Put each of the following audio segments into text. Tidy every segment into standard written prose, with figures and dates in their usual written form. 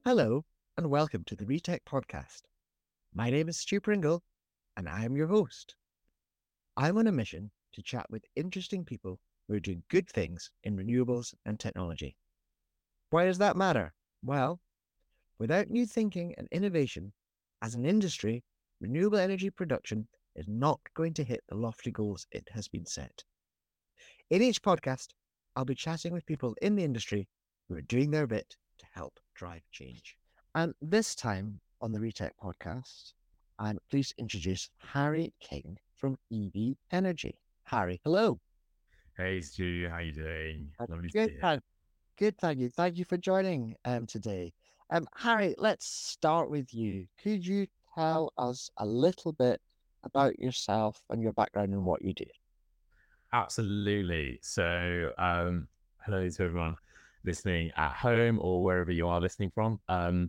Hello, and welcome to the Retech Podcast. My name is Stu Pringle, and I am your host. I'm on a mission to chat with interesting people who are doing good things in renewables and technology. Why does that matter? Well, without new thinking and innovation, as an industry, renewable energy production is not going to hit the lofty goals it has been set. In each podcast, I'll be chatting with people in the industry who are doing their bit to help drive change. And this time on the Retech Podcast, I'm pleased to introduce Harry King from EV Energy. Harry, hello. Hey Stu, how you doing? Lovely to be Good, here. good, thank you. Thank you for joining today. Harry, let's start with you. Could you tell us a little bit about yourself and your background and what you do? Absolutely. Hello to everyone listening at home or wherever you are listening from.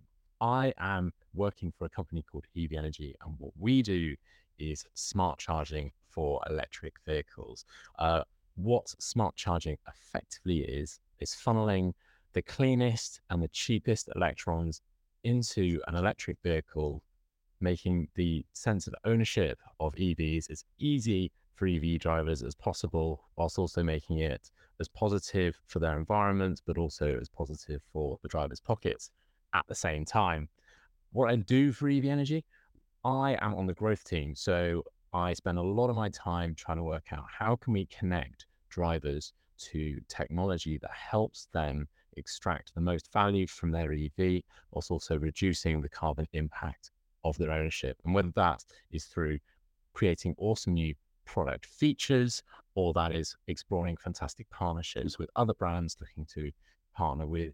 I am working for a company called EV Energy, and what we do is smart charging for electric vehicles. What smart charging effectively is funneling the cleanest and the cheapest electrons into an electric vehicle, making the sense of ownership of EVs as easy for EV drivers as possible, whilst also making it as positive for their environment, but also as positive for the driver's pockets at the same time. What I do for EV Energy, I am on the growth team. So I spend a lot of my time trying to work out how can we connect drivers to technology that helps them extract the most value from their EV, whilst also reducing the carbon impact of their ownership. And whether that is through creating awesome new product features, or that is exploring fantastic partnerships with other brands looking to partner with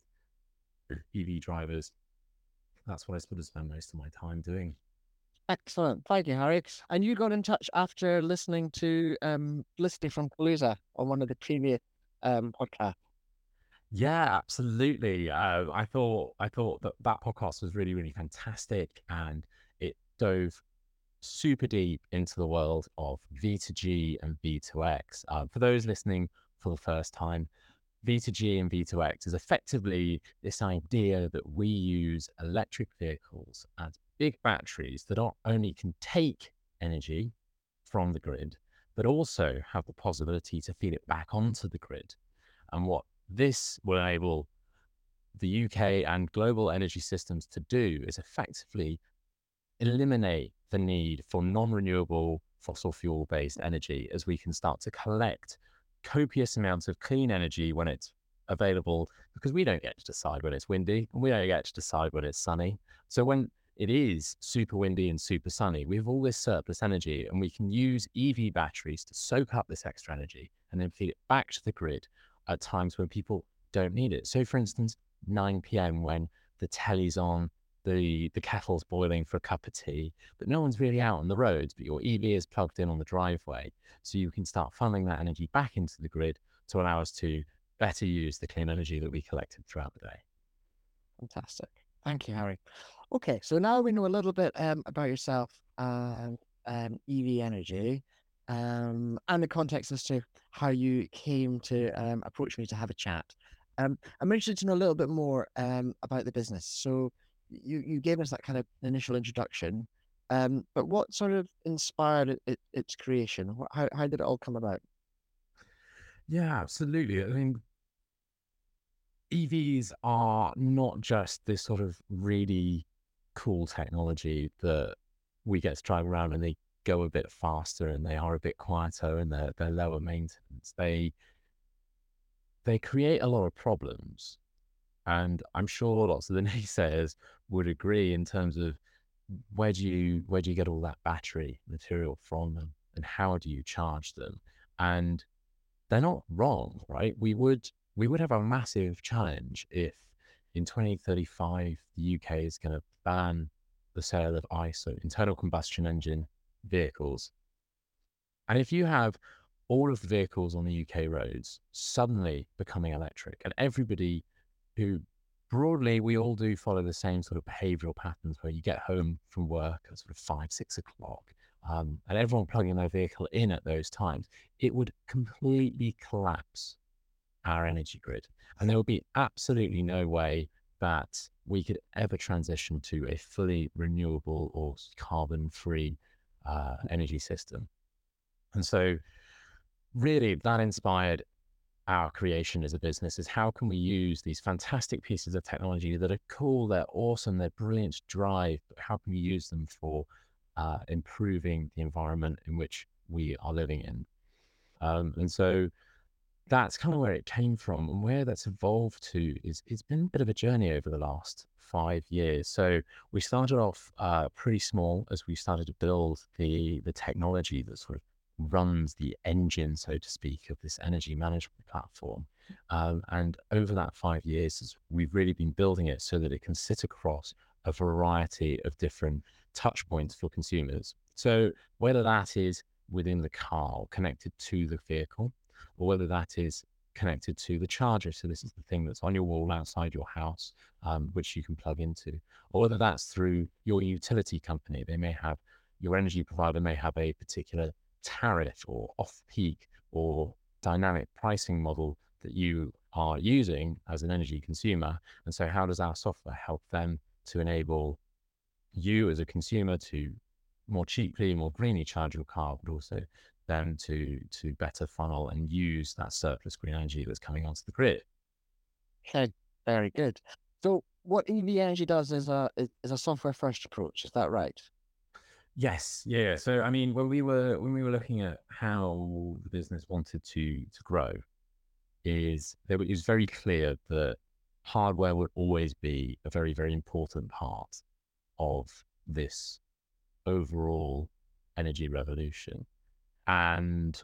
EV drivers, that's what I sort of spend most of my time doing. Excellent. Thank you, Harry. And you got in touch after listening to Felicity from Palooza on one of the previous podcasts. Yeah, absolutely. I thought that podcast was really, really fantastic, and it dove super deep into the world of V2G and V2X. For those listening for the first time, V2G and V2X is effectively this idea that we use electric vehicles as big batteries that not only can take energy from the grid, but also have the possibility to feed it back onto the grid. And what this will enable the UK and global energy systems to do is effectively eliminate the need for non-renewable fossil fuel-based energy, as we can start to collect copious amounts of clean energy when it's available, because we don't get to decide when it's windy and we don't get to decide when it's sunny. So when it is super windy and super sunny, we have all this surplus energy, and we can use EV batteries to soak up this extra energy and then feed it back to the grid at times when people don't need it. So for instance, 9 p.m. when the telly's on, the kettle's boiling for a cup of tea, but no one's really out on the roads, but your EV is plugged in on the driveway. So you can start funneling that energy back into the grid to allow us to better use the clean energy that we collected throughout the day. Fantastic. Thank you, Harry. Okay, so now we know a little bit about yourself and EV Energy and the context as to how you came to approach me to have a chat. I'm interested to know a little bit more about the business. So you gave us that kind of initial introduction, but what sort of inspired its creation? How did it all come about? Yeah, absolutely. I mean, EVs are not just this sort of really cool technology that we get to drive around and they go a bit faster and they are a bit quieter and they're lower maintenance. They create a lot of problems. And I'm sure lots of the naysayers would agree in terms of where do you get all that battery material from them, and how do you charge them? And they're not wrong, right? We would have a massive challenge if in 2035 the UK is going to ban the sale of ICE, so internal combustion engine vehicles. And if you have all of the vehicles on the UK roads suddenly becoming electric, and everybody who broadly, we all do follow the same sort of behavioral patterns where you get home from work at sort of 5, 6 o'clock, and everyone plugging their vehicle in at those times, it would completely collapse our energy grid. And there would be absolutely no way that we could ever transition to a fully renewable or carbon-free energy system. And so really that inspired our creation as a business, is how can we use these fantastic pieces of technology that are cool, they're awesome, they're brilliant to drive, but how can we use them for improving the environment in which we are living in? And so that's kind of where it came from, and where that's evolved to is it's been a bit of a journey over the last 5 years. So we started off pretty small as we started to build the technology that sort of runs the engine, so to speak, of this energy management platform. And over that 5 years, we've really been building it so that it can sit across a variety of different touch points for consumers. So whether that is within the car or connected to the vehicle, or whether that is connected to the charger. So this is the thing that's on your wall outside your house, which you can plug into, or whether that's through your utility company. They may have, your energy provider may have a particular tariff or off-peak or dynamic pricing model that you are using as an energy consumer. And so how does our software help them to enable you as a consumer to more cheaply, more greenly charge your car, but also them to better funnel and use that surplus green energy that's coming onto the grid? Okay, very good. So what EV Energy does is a software first approach. Is that right? Yes, yeah. So I mean, when we were looking at how the business wanted to grow, it was very clear that hardware would always be a very, very important part of this overall energy revolution. And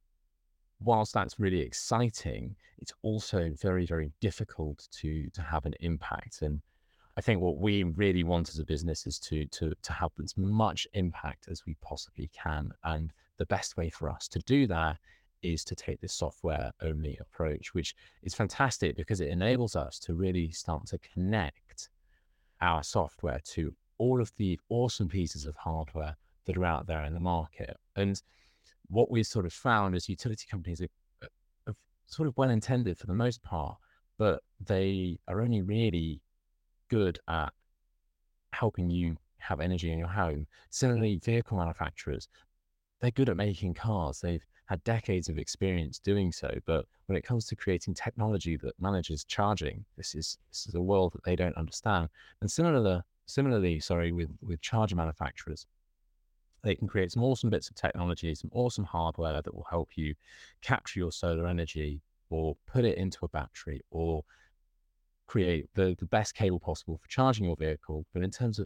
whilst that's really exciting, it's also very, very difficult to have an impact. And I think what we really want as a business is to have as much impact as we possibly can. And the best way for us to do that is to take this software only approach, which is fantastic because it enables us to really start to connect our software to all of the awesome pieces of hardware that are out there in the market. And what we sort of found is utility companies are sort of well intended for the most part, but they are only really good at helping you have energy in your home. Similarly, vehicle manufacturers, they're good at making cars. They've had decades of experience doing so. But when it comes to creating technology that manages charging, this is a world that they don't understand. And similarly, sorry, with charger manufacturers, they can create some awesome bits of technology, some awesome hardware that will help you capture your solar energy or put it into a battery or create the best cable possible for charging your vehicle. But in terms of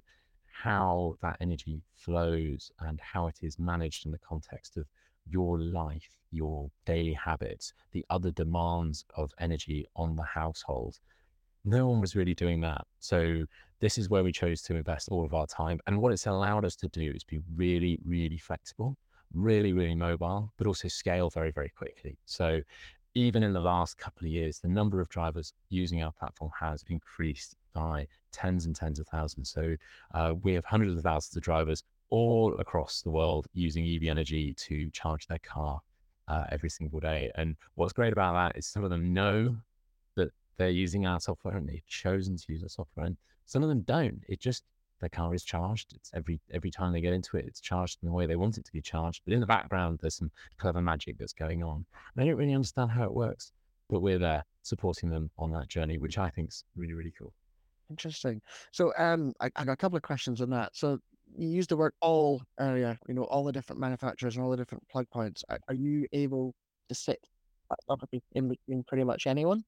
how that energy flows and how it is managed in the context of your life, your daily habits, the other demands of energy on the household, no one was really doing that. So this is where we chose to invest all of our time. And what it's allowed us to do is be really, really flexible, really, really mobile, but also scale very, very quickly. So even in the last couple of years, the number of drivers using our platform has increased by tens and tens of thousands. So we have hundreds of thousands of drivers all across the world using EV Energy to charge their car every single day. And what's great about that is some of them know that they're using our software and they've chosen to use the software, and some of them don't. It just, their car is charged. It's every time they get into it, it's charged in the way they want it to be charged. But in the background, there's some clever magic that's going on. They don't really understand how it works, but we're there supporting them on that journey, which I think is really, really cool. Interesting. So I got a couple of questions on that. So you used the word all earlier, all the different manufacturers and all the different plug points. Are you able to sit in between pretty much anyone?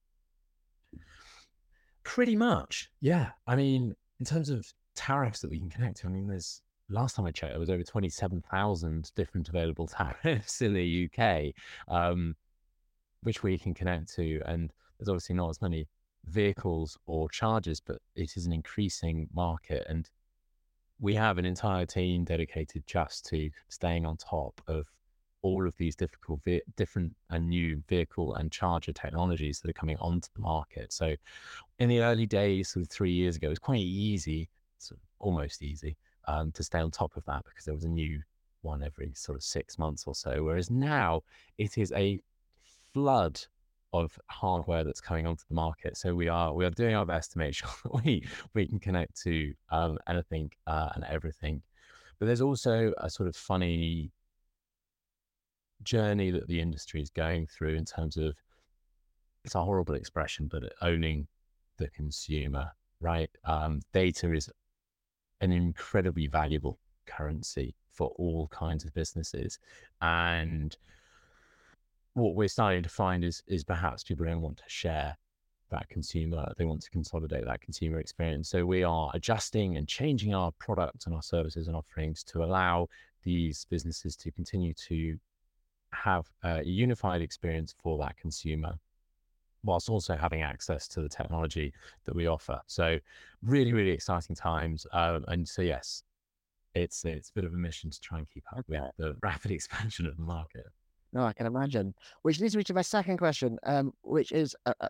Pretty much, yeah. I mean, in terms of tariffs that we can connect to, I mean, last time I checked, there was over 27,000 different available tariffs in the UK, which we can connect to. And there's obviously not as many vehicles or chargers, but it is an increasing market. And we have an entire team dedicated just to staying on top of all of these different and new vehicle and charger technologies that are coming onto the market. So in the early days, sort of 3 years ago, it was quite easy, sort of almost easy, to stay on top of that because there was a new one every sort of 6 months or so. Whereas now it is a flood of hardware that's coming onto the market. So we are doing our best to make sure that we can connect to anything and everything. But there's also a sort of funny journey that the industry is going through in terms of, it's a horrible expression, but owning the consumer, right? Data is an incredibly valuable currency for all kinds of businesses. And what we're starting to find is perhaps people don't want to share that consumer, they want to consolidate that consumer experience. So we are adjusting and changing our products and our services and offerings to allow these businesses to continue to have a unified experience for that consumer, whilst also having access to the technology that we offer. So really, really exciting times. And so, yes, it's a bit of a mission to try and keep up with the rapid expansion of the market. No, I can imagine. Which leads me to my second question, which is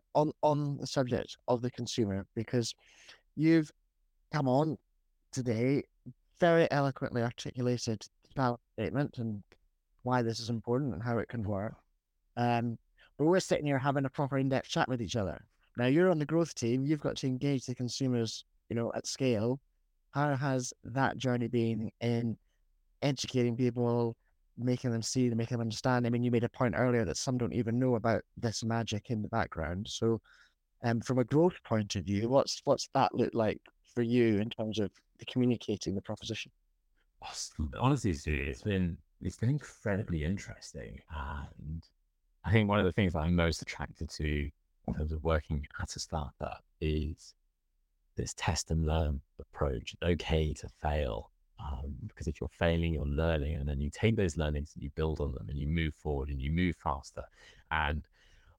on the subject of the consumer, because you've come on today, very eloquently articulated the balance statement and why this is important and how it can work. But we're sitting here having a proper in-depth chat with each other. Now you're on the growth team, you've got to engage the consumers, at scale. How has that journey been in educating people, making them see, making them understand? I mean, you made a point earlier that some don't even know about this magic in the background. So, from a growth point of view, what's that look like for you in terms of communicating the proposition? Honestly, it's been incredibly interesting, and I think one of the things that I'm most attracted to in terms of working at a startup is this test and learn approach. It's okay to fail, because if you're failing, you're learning, and then you take those learnings and you build on them and you move forward and you move faster. And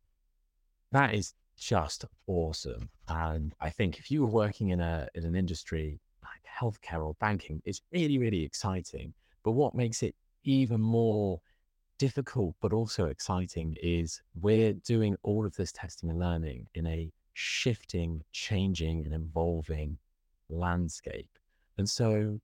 that is just awesome. And I think if you were working in an industry like healthcare or banking, it's really, really exciting. But what makes it even more difficult, but also exciting, is we're doing all of this testing and learning in a shifting, changing, and evolving landscape. And so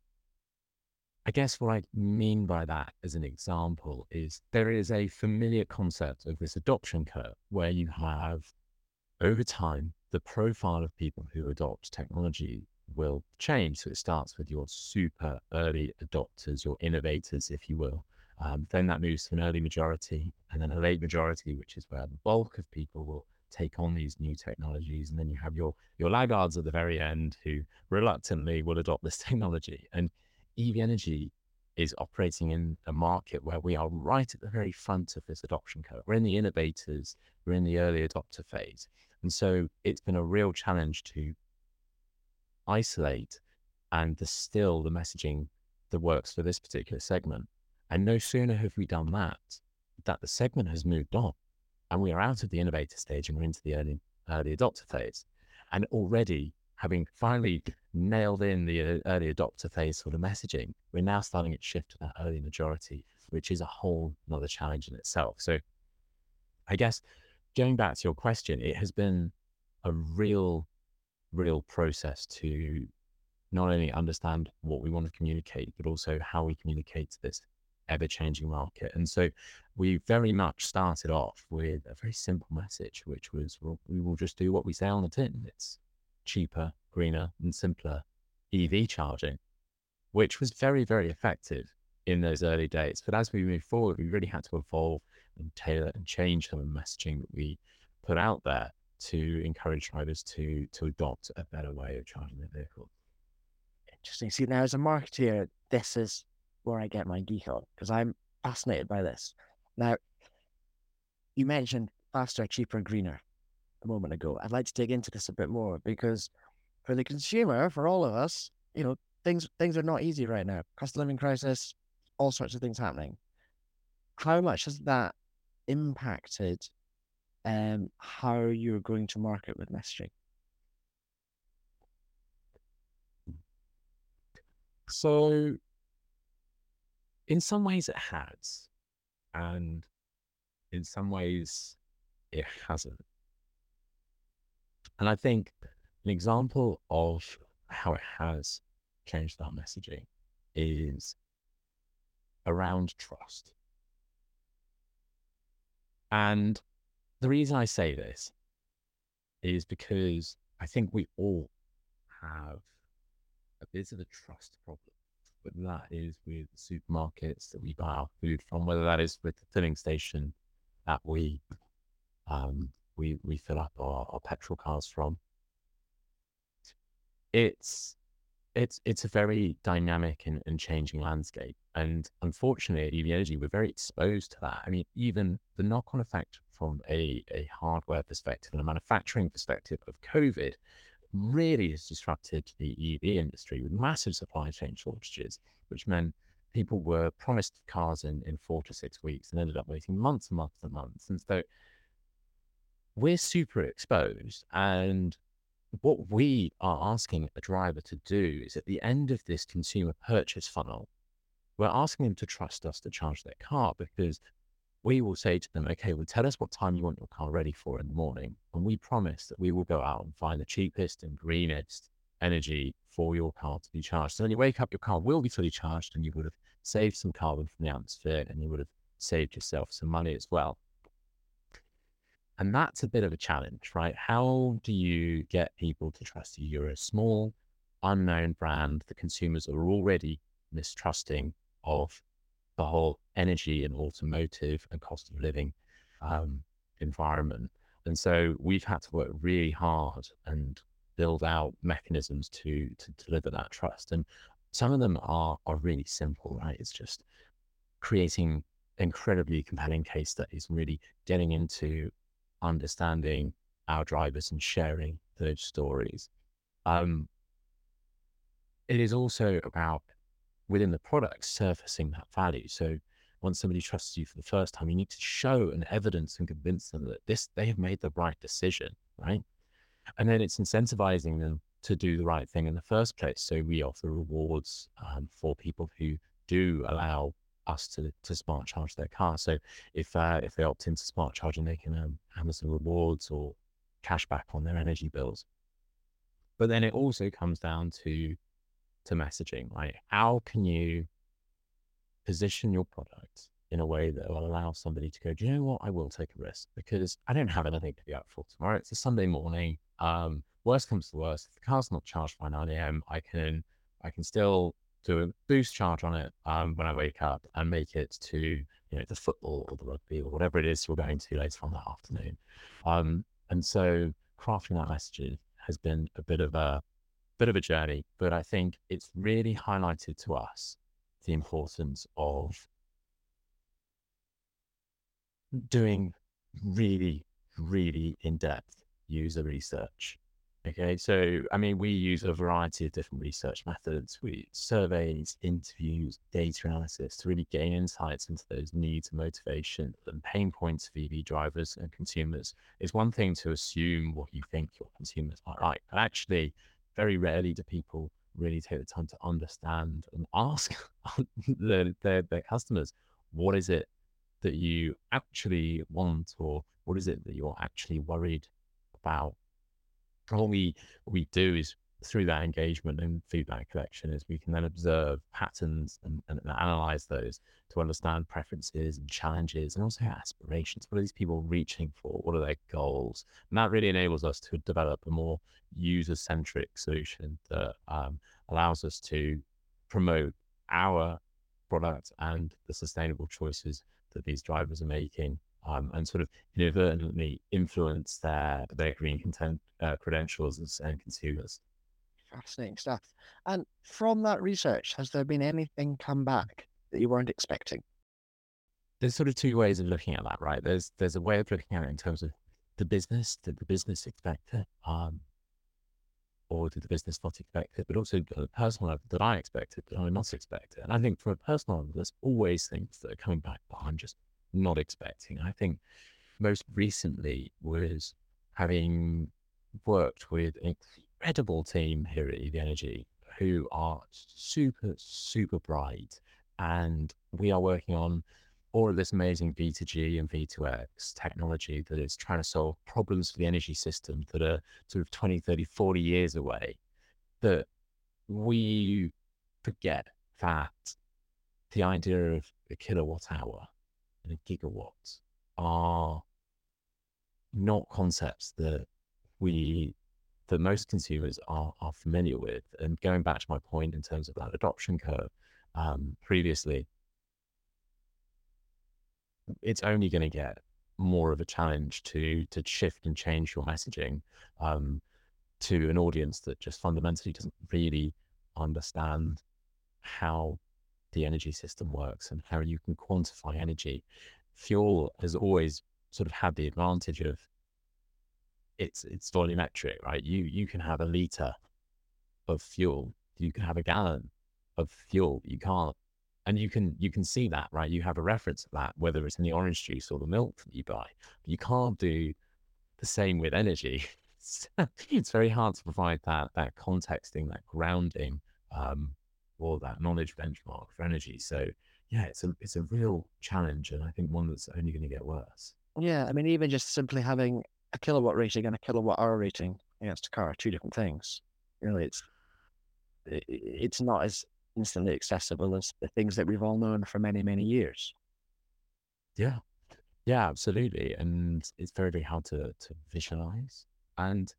I guess what I mean by that as an example is there is a familiar concept of this adoption curve where you have, over time, the profile of people who adopt technology will change. So it starts with your super early adopters, your innovators, if you will. Then that moves to an early majority and then a late majority, which is where the bulk of people will take on these new technologies. And then you have your laggards at the very end who reluctantly will adopt this technology. And EV Energy is operating in a market where we are right at the very front of this adoption curve. We're in the innovators, we're in the early adopter phase. And so it's been a real challenge to isolate and distill the messaging that works for this particular segment. And no sooner have we done that the segment has moved on and we are out of the innovator stage and we're into the early adopter phase. And already, having finally nailed in the early adopter phase sort of messaging, we're now starting to shift to that early majority, which is a whole another challenge in itself. So I guess going back to your question, it has been a real process to not only understand what we want to communicate, but also how we communicate to this ever-changing market. And so we very much started off with a very simple message, which was, well, we will just do what we say on the tin. It's cheaper, greener, and simpler EV charging, which was very, very effective in those early days. But as we move forward, we really had to evolve and tailor and change some of the messaging that we put out there to encourage riders to adopt a better way of charging their vehicle. Interesting. See, now as a marketeer, this is where I get my geek on, because I'm fascinated by this. Now, you mentioned faster, cheaper, greener a moment ago. I'd like to dig into this a bit more, because for the consumer, for all of us, things are not easy right now. Cost of living crisis, all sorts of things happening. How much has that impacted how you're going to market with messaging? So in some ways it has, and in some ways it hasn't. And I think an example of how it has changed our messaging is around trust. And the reason I say this is because I think we all have a bit of a trust problem, whether that is with the supermarkets that we buy our food from, whether that is with the filling station that we fill up our petrol cars from. It's it's a very dynamic and changing landscape. And unfortunately, at EV Energy, we're very exposed to that. I mean, even the knock-on effect from a hardware perspective and a manufacturing perspective of COVID really has disrupted the EV industry with massive supply chain shortages, which meant people were promised cars in 4 to 6 weeks and ended up waiting months and months and months. And so we're super exposed. And what we are asking a driver to do is at the end of this consumer purchase funnel, we're asking them to trust us to charge their car, because we will say to them, okay, well, tell us what time you want your car ready for in the morning. And we promise that we will go out and find the cheapest and greenest energy for your car to be charged. So when you wake up, your car will be fully charged and you would have saved some carbon from the atmosphere and you would have saved yourself some money as well. And that's a bit of a challenge, right? How do you get people to trust you? You're a small, unknown brand. The consumers are already mistrusting of the whole energy and automotive and cost of living environment. And so we've had to work really hard and build out mechanisms to deliver that trust. And some of them are really simple, right? It's just creating incredibly compelling case studies, really getting into understanding our drivers and sharing those stories. It is also about within the product surfacing that value. So once somebody trusts you for the first time, you need to show and evidence and convince them that they have made the right decision, right? And then it's incentivizing them to do the right thing in the first place. So we offer rewards for people who do allow us to smart charge their car. So if they opt into smart charging, they can Amazon rewards or cash back on their energy bills. But then it also comes down to messaging, right? How can you position your product in a way that will allow somebody to go, do you know what? I will take a risk because I don't have anything to be out for tomorrow. It's a Sunday morning. Worst comes to worst, if the car's not charged by 9 a.m., I can still do a boost charge on it when I wake up and make it to the football or the rugby or whatever it is you're going to later on that afternoon. And so crafting that message has been a bit of a journey, but I think it's really highlighted to us the importance of doing really, really in-depth user research. Okay, so I mean, we use a variety of different research methods. We surveys, interviews, data analysis to really gain insights into those needs and motivation and pain points of EV drivers and consumers. It's one thing to assume what you think your consumers might like, but actually, very rarely do people really take the time to understand and ask their customers, what is it that you actually want, or what is it that you're actually worried about? And what we do is through that engagement and feedback collection is we can then observe patterns and analyze those to understand preferences and challenges and also aspirations. What are these people reaching for? What are their goals? And that really enables us to develop a more user-centric solution that allows us to promote our product and the sustainable choices that these drivers are making, and sort of inadvertently influence their green content credentials and consumers. Fascinating stuff. And from that research, has there been anything come back that you weren't expecting? There's sort of two ways of looking at that, right? There's a way of looking at it in terms of the business, did the business expect it, or did the business not expect it, but also the personal level, did I expect it, did I not expect it? And I think from a personal level, there's always things that are coming back that I'm just not expecting. I think most recently was having worked with an incredible team here at EV Energy who are super, super bright. And we are working on all of this amazing V2G and V2X technology that is trying to solve problems for the energy system that are sort of 20, 30, 40 years away, that we forget that the idea of a kilowatt hour and a gigawatt are not concepts that most consumers are familiar with. And going back to my point in terms of that adoption curve previously, it's only going to get more of a challenge to shift and change your messaging to an audience that just fundamentally doesn't really understand how the energy system works and how you can quantify energy. Fuel has always sort of had the advantage of it's volumetric, right? You can have a liter of fuel, you can have a gallon of fuel, you can't, and you can see that, right? You have a reference of that, whether it's in the orange juice or the milk that you buy. But you can't do the same with energy. It's very hard to provide that contexting, that grounding, or that knowledge benchmark for energy. So yeah, it's a real challenge, and I think one that's only going to get worse. Yeah, I mean, even just simply having a kilowatt rating and a kilowatt hour rating against a car are two different things. Really, it's not as instantly accessible as the things that we've all known for many, many years. Yeah, yeah, absolutely, and it's very, very hard to visualize. And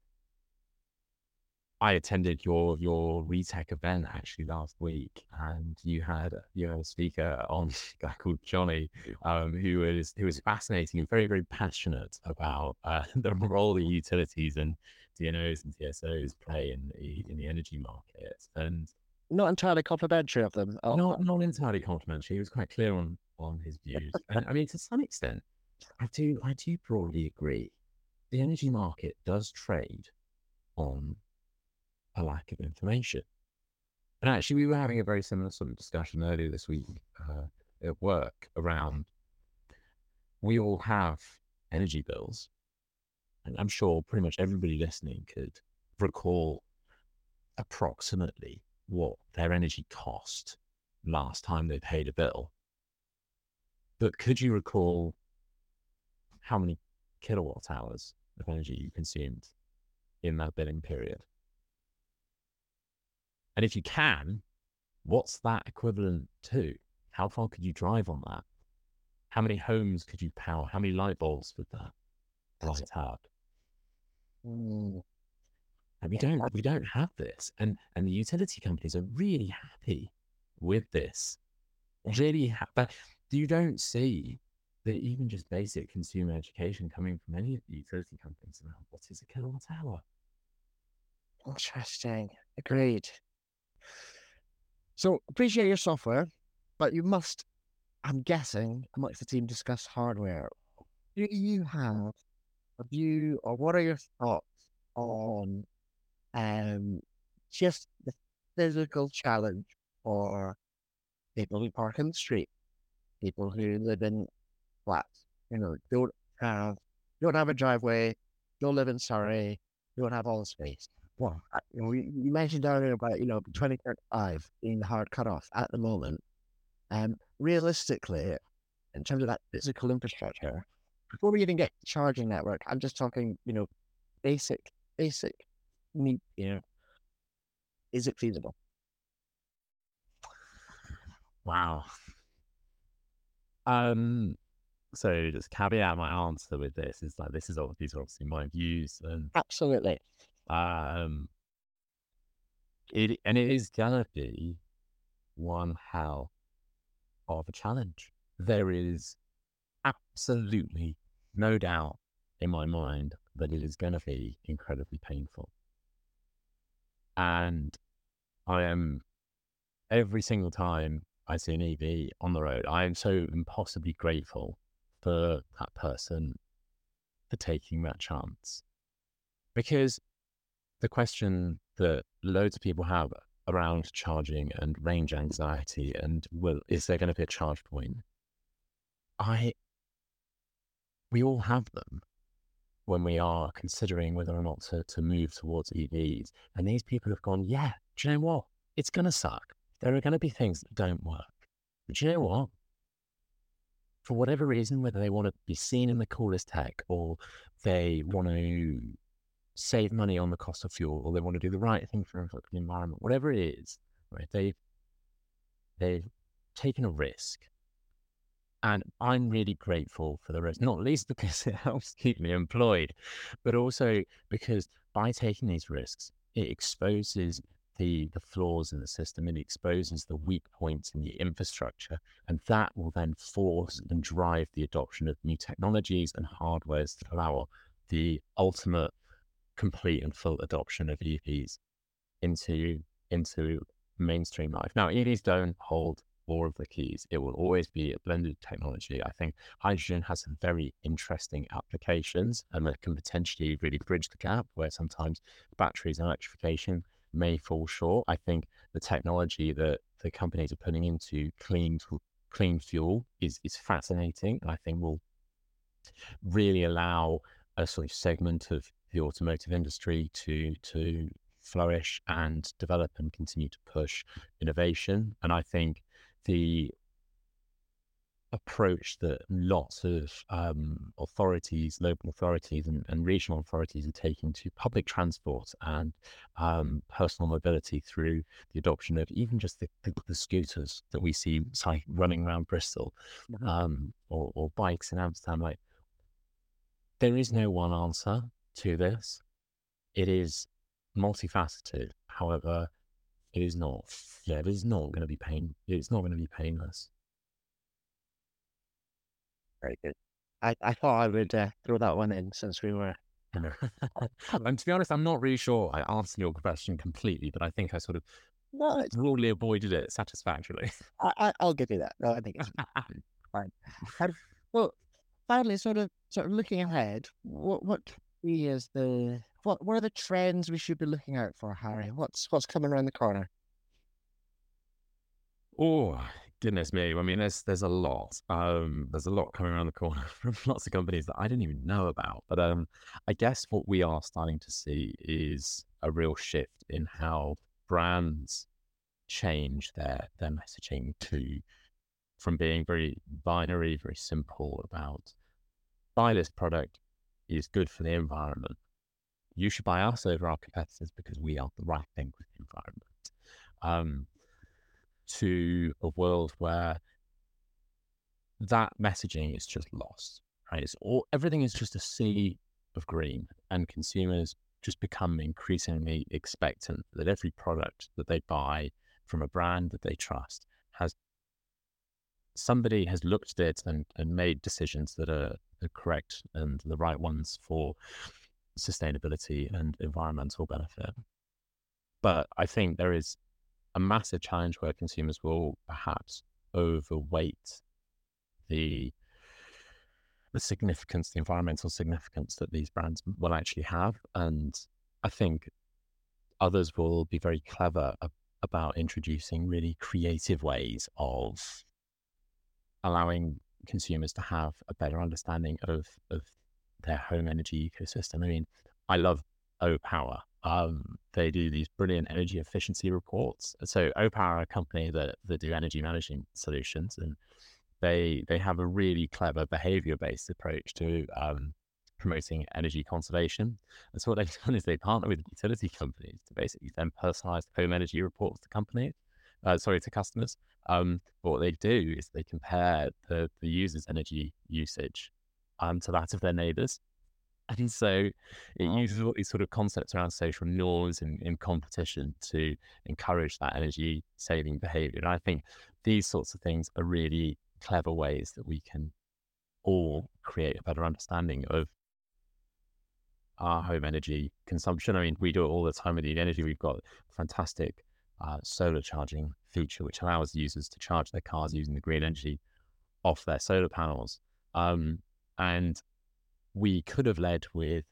I attended your ReTech event actually last week, and you had a speaker on, a guy called Johnny, who was fascinating and very, very passionate about the role that utilities and DNOs and TSOs play in the energy market, and Not entirely complimentary of them. not entirely complimentary. He was quite clear on his views, and I mean, to some extent, I do broadly agree. The energy market does trade on a lack of information. And actually, we were having a very similar sort of discussion earlier this week at work around, we all have energy bills. And I'm sure pretty much everybody listening could recall approximately what their energy cost last time they paid a bill. But could you recall how many kilowatt hours of energy you consumed in that billing period? And if you can, what's that equivalent to? How far could you drive on that? How many homes could you power? How many light bulbs would that light up? Mm. And we don't have this. And the utility companies are really happy with this. But you don't see that even just basic consumer education coming from any of the utility companies around what is a kilowatt hour. Interesting. Agreed. So appreciate your software, but you must, I'm guessing, amongst the team, discuss hardware. Do you have a view, or what are your thoughts on just the physical challenge for people who park in the street, people who live in flats, don't have a driveway, don't live in Surrey, don't have all the space. Well, you mentioned earlier about 2035 being the hard cutoff at the moment. Realistically, in terms of that physical infrastructure, before we even get to charging network, I'm just talking, basic need. Is it feasible? Wow. So just caveat my answer with this is like, these are obviously my views, and Absolutely. it is gonna be one hell of a challenge. There is absolutely no doubt in my mind that it is going to be incredibly painful. And I am, every single time I see an EV on the road, I am so impossibly grateful for that person for taking that chance. Because the question that loads of people have around charging and range anxiety and, well, is there going to be a charge point? We all have them when we are considering whether or not to move towards EVs. And these people have gone, yeah, do you know what? It's going to suck. There are going to be things that don't work. But do you know what? For whatever reason, whether they want to be seen in the coolest tech, or they want to save money on the cost of fuel, or they want to do the right thing for the environment, whatever it is, right? They've taken a risk. And I'm really grateful for the risk, not least because it helps keep me employed, but also because by taking these risks, it exposes the flaws in the system, it exposes the weak points in the infrastructure, and that will then force and drive the adoption of new technologies and hardwares that allow the ultimate complete and full adoption of EVs into mainstream life. Now, EVs don't hold all of the keys. It will always be a blended technology. I think hydrogen has some very interesting applications and that can potentially really bridge the gap where sometimes batteries and electrification may fall short. I think the technology that the companies are putting into clean fuel is fascinating, and I think will really allow a sort of segment of the automotive industry to flourish and develop and continue to push innovation. And I think the approach that lots of authorities, local authorities and regional authorities are taking to public transport and personal mobility through the adoption of even just the scooters that we see running around Bristol, or bikes in Amsterdam. Like, there is no one answer to this. It is multifaceted. However, it is not. Yeah, it is not going to be It's not going to be painless. Very good. I thought I would throw that one in since we were. And to be honest, I'm not really sure I answered your question completely, but I think I sort of No, broadly avoided it satisfactorily. I'll give you that. No, I think it's fine. Well, finally, sort of looking ahead, what is what are the trends we should be looking out for, Harry? What's coming around the corner? Oh, goodness me. I mean, there's a lot. There's a lot coming around the corner from lots of companies that I didn't even know about. But I guess what we are starting to see is a real shift in how brands change their messaging from being very binary, very simple about buy this product, is good for the environment. You should buy us over our competitors because we are the right thing for the environment. To a world where that messaging is just lost, right? Everything is just a sea of green, and consumers just become increasingly expectant that every product that they buy from a brand that they trust somebody has looked at it and made decisions that are correct and the right ones for sustainability and environmental benefit. But I think there is a massive challenge where consumers will perhaps overweight the significance, the environmental significance that these brands will actually have. And I think others will be very clever about introducing really creative ways of allowing consumers to have a better understanding of their home energy ecosystem. I mean, I love Opower. They do these brilliant energy efficiency reports. So Opower are a company that do energy management solutions, and they have a really clever behavior-based approach to promoting energy conservation. And so what they've done is they partner with utility companies to basically then personalize home energy reports to customers. But what they do is they compare the user's energy usage to that of their neighbors. And so it uses all these sort of concepts around social norms and in competition to encourage that energy saving behavior. And I think these sorts of things are really clever ways that we can all create a better understanding of our home energy consumption. I mean, we do it all the time with the energy. We've got a fantastic solar charging feature, which allows users to charge their cars using the green energy off their solar panels. And we could have led with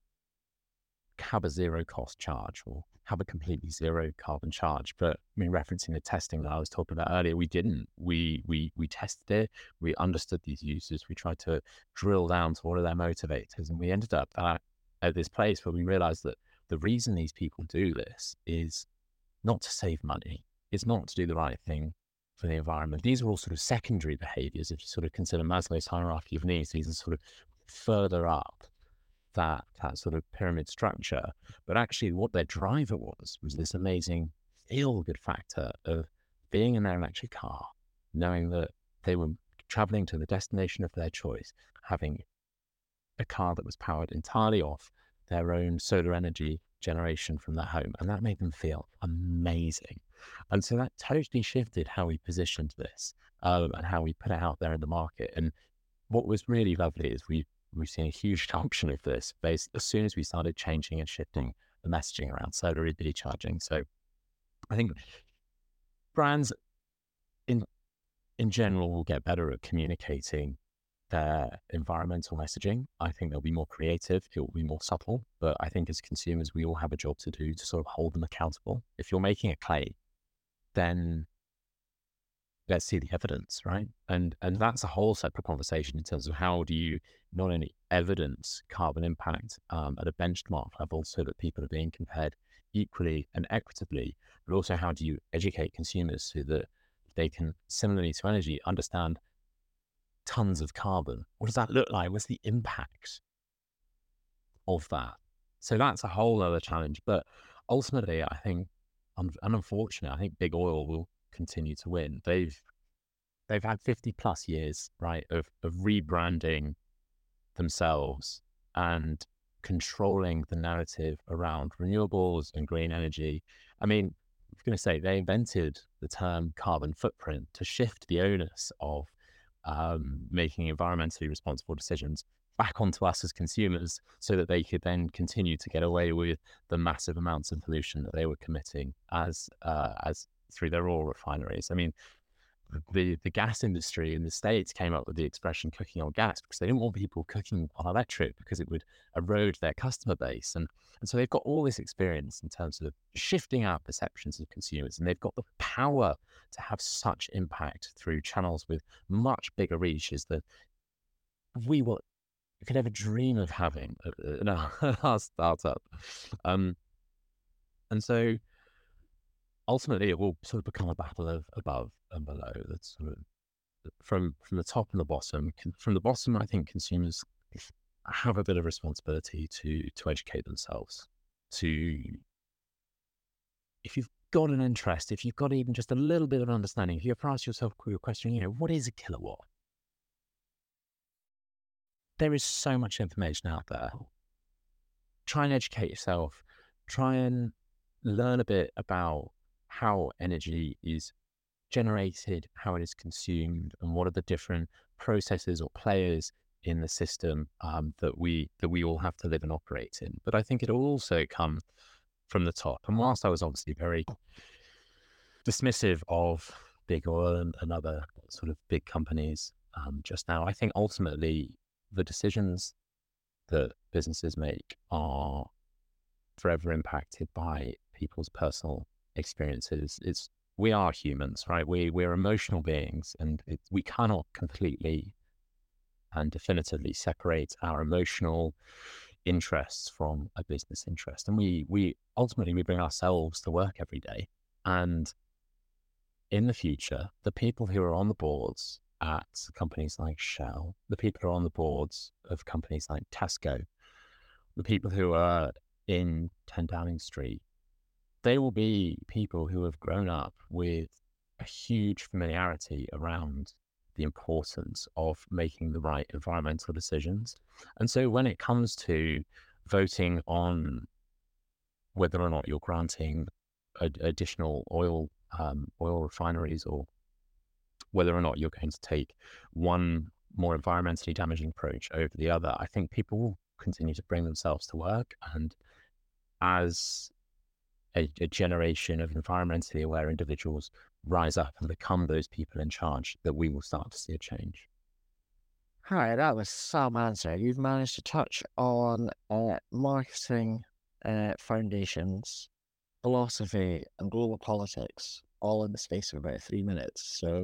have a zero cost charge or have a completely zero carbon charge. But I mean, referencing the testing that I was talking about earlier, we didn't. We tested it. We understood these users. We tried to drill down to what are their motivators, and we ended up at this place where we realized that the reason these people do this is not to save money. It's not to do the right thing for the environment. These are all sort of secondary behaviors. If you sort of consider Maslow's hierarchy of needs, these are sort of further up that sort of pyramid structure. But actually what their driver was this amazing feel-good factor of being in their electric car, knowing that they were traveling to the destination of their choice, having a car that was powered entirely off their own solar energy generation from their home. And that made them feel amazing. And so that totally shifted how we positioned this, and how we put it out there in the market. And what was really lovely is we've seen a huge adoption of this based as soon as we started changing and shifting the messaging around solar EV charging. So I think brands in general will get better at communicating their environmental messaging. I think they'll be more creative, it will be more subtle, but I think as consumers, we all have a job to do to sort of hold them accountable. If you're making a claim, then let's see the evidence, right? And that's a whole separate conversation in terms of how do you not only evidence carbon impact at a benchmark level so that people are being compared equally and equitably, but also how do you educate consumers so that they can, similarly to energy, understand tons of carbon. What does that look like? What's the impact of that? So that's a whole other challenge. But ultimately, I think, and unfortunately, I think big oil will continue to win. They've had 50 plus years, right, of rebranding themselves and controlling the narrative around renewables and green energy. I mean, I was going to say they invented the term carbon footprint to shift the onus of making environmentally responsible decisions back onto us as consumers so that they could then continue to get away with the massive amounts of pollution that they were committing as through their oil refineries. I mean, the gas industry in the States came up with the expression cooking on gas because they didn't want people cooking on electric because it would erode their customer base. And so they've got all this experience in terms of shifting our perceptions of consumers, and they've got the power to have such impact through channels with much bigger reaches that we could ever dream of having in our startup. And so ultimately, it will sort of become a battle of above and below. That's sort of from the top and the bottom. From the bottom, I think consumers have a bit of responsibility to educate themselves. If you've got an interest, if you've got even just a little bit of understanding, if you ever ask yourself a question, what is a kilowatt? There is so much information out there. Try and educate yourself. Try and learn a bit about how energy is generated, how it is consumed, and what are the different processes or players in the system that we all have to live and operate in. But I think it'll also come from the top. And whilst I was obviously very dismissive of big oil and other sort of big companies just now, I think ultimately the decisions that businesses make are forever impacted by people's personal experiences. We are humans, right? We're emotional beings, and we cannot completely and definitively separate our emotional interests from a business interest. And we ultimately bring ourselves to work every day. And in the future, the people who are on the boards at companies like Shell, the people who are on the boards of companies like Tesco, the people who are in 10 Downing Street, they will be people who have grown up with a huge familiarity around the importance of making the right environmental decisions. And so when it comes to voting on whether or not you're granting additional oil refineries, or whether or not you're going to take one more environmentally damaging approach over the other, I think people will continue to bring themselves to work. And as a generation of environmentally aware individuals rise up and become those people in charge, that we will start to see a change. Hi, that was some answer. You've managed to touch on marketing foundations, philosophy, and global politics all in the space of about 3 minutes. So,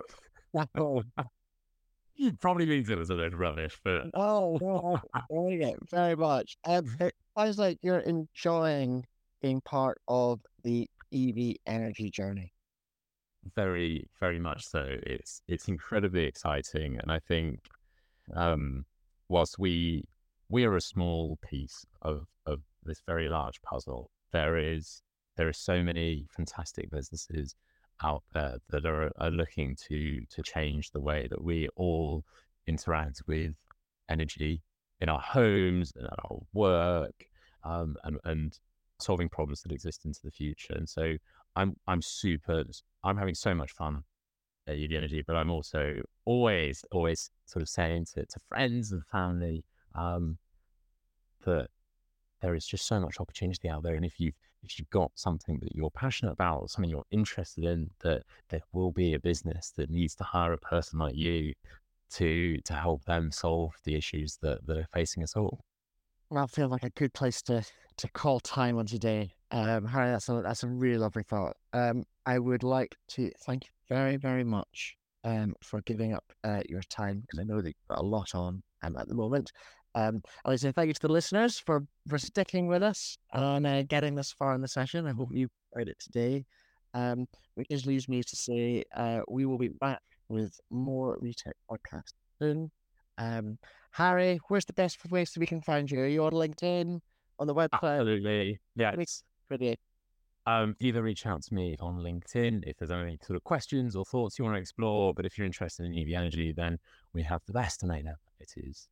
Probably means it was a bit rubbish, but oh, yeah, very much. It sounds like you're enjoying being part of the EV energy journey. very, very much so. It's incredibly exciting, and I think whilst we are a small piece of this very large puzzle, there is so many fantastic businesses out there that are looking to change the way that we all interact with energy in our homes and at our work, and solving problems that exist into the future. And so I'm having so much fun at UD Energy, but I'm also always sort of saying to friends and family, that there is just so much opportunity out there. And if you've got something that you're passionate about or something you're interested in, that there will be a business that needs to hire a person like you to help them solve the issues that are facing us all. That feels like a good place to call time on today. Harry, that's a really lovely thought. I would like to thank you very, very much for giving up your time, because I know that you've got a lot on at the moment. I'd like to say thank you to the listeners for sticking with us and getting this far in the session. I hope you enjoyed it today. Which just leaves me to say we will be back with more Retech podcasts soon. Harry, where's the best ways that we can find you? Are you on LinkedIn, on the website? Absolutely. Yeah. Pretty. Either reach out to me on LinkedIn if there's any sort of questions or thoughts you want to explore. But if you're interested in EV energy, then we have the best domain ever. It is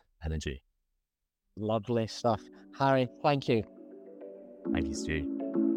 www.ev.energy. Lovely stuff. Harry, thank you. Thank you, Stu.